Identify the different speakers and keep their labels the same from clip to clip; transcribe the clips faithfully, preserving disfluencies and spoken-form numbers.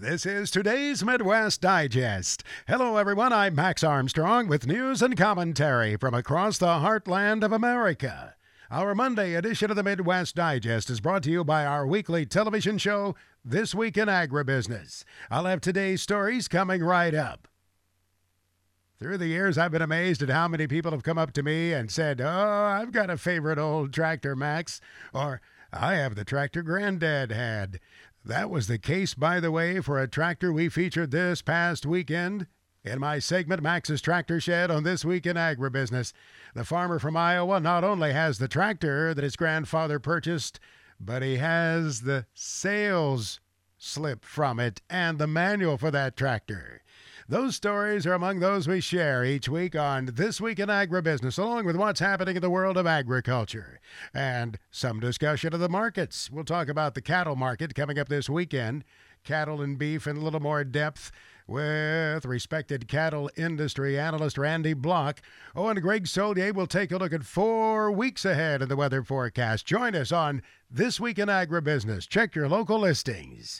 Speaker 1: This is today's Midwest Digest. Hello, everyone. I'm Max Armstrong with news and commentary from across the heartland of America. Our Monday edition of the Midwest Digest is brought to you by our weekly television show, This Week in Agribusiness. I'll have today's stories coming right up. Through the years, I've been amazed at how many people have come up to me and said, "Oh, I've got a favorite old tractor, Max," or "I have the tractor Granddad had." That was the case, by the way, for a tractor we featured this past weekend in my segment, Max's Tractor Shed, on This Week in Agribusiness. The farmer from Iowa not only has the tractor that his grandfather purchased, but he has the sales slip from it and the manual for that tractor. Those stories are among those we share each week on This Week in Agribusiness, along with what's happening in the world of agriculture and some discussion of the markets. We'll talk about the cattle market coming up this weekend, cattle and beef in a little more depth with respected cattle industry analyst Randy Block. Oh, and Greg Solier will take a look at four weeks ahead in the weather forecast. Join us on This Week in Agribusiness. Check your local listings.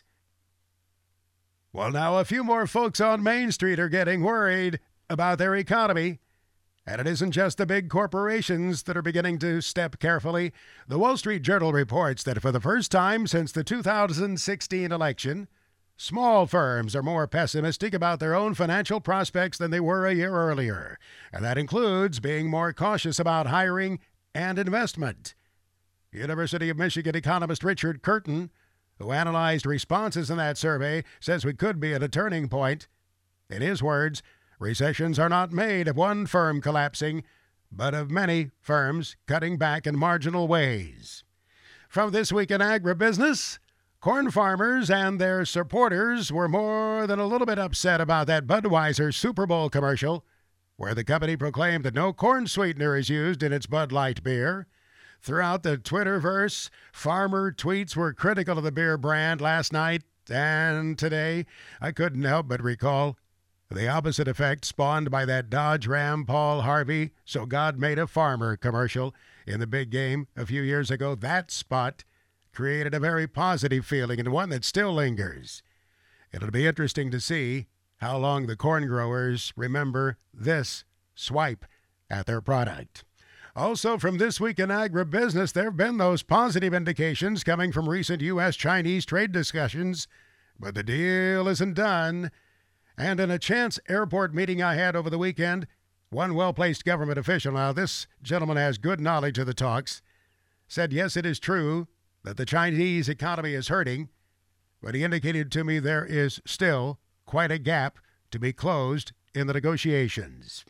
Speaker 1: Well, now a few more folks on Main Street are getting worried about their economy. And it isn't just the big corporations that are beginning to step carefully. The Wall Street Journal reports that for the first time since the two thousand sixteen election, small firms are more pessimistic about their own financial prospects than they were a year earlier. And that includes being more cautious about hiring and investment. University of Michigan economist Richard Curtin, who analyzed responses in that survey, says we could be at a turning point. In his words, recessions are not made of one firm collapsing, but of many firms cutting back in marginal ways. From This Week in Agribusiness, corn farmers and their supporters were more than a little bit upset about that Budweiser Super Bowl commercial, where the company proclaimed that no corn sweetener is used in its Bud Light beer. Throughout the Twitterverse, farmer tweets were critical of the beer brand last night and today. I couldn't help but recall the opposite effect spawned by that Dodge Ram Paul Harvey "So God Made a Farmer" commercial in the big game a few years ago. That spot created a very positive feeling and one that still lingers. It'll be interesting to see how long the corn growers remember this swipe at their product. Also, from This Week in Agribusiness, there have been those positive indications coming from recent U S Chinese trade discussions, but the deal isn't done. And in a chance airport meeting I had over the weekend, one well-placed government official, now this gentleman has good knowledge of the talks, said yes, it is true that the Chinese economy is hurting, but he indicated to me there is still quite a gap to be closed in the negotiations.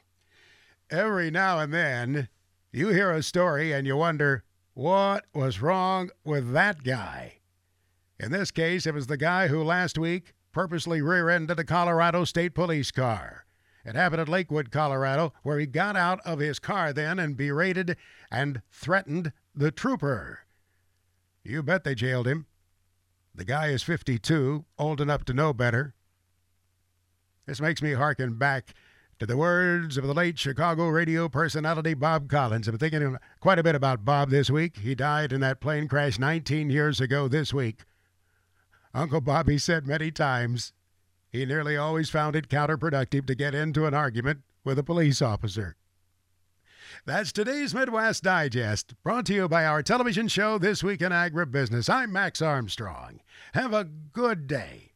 Speaker 1: Every now and then, you hear a story and you wonder, what was wrong with that guy? In this case, it was the guy who last week purposely rear-ended a Colorado State Police car. It happened at Lakewood, Colorado, where he got out of his car then and berated and threatened the trooper. You bet they jailed him. The guy is fifty-two, old enough to know better. This makes me hearken back to the words of the late Chicago radio personality Bob Collins. I'm thinking quite a bit about Bob this week. He died in that plane crash nineteen years ago this week. Uncle Bobby said many times he nearly always found it counterproductive to get into an argument with a police officer. That's today's Midwest Digest, brought to you by our television show This Week in Agribusiness. I'm Max Armstrong. Have a good day.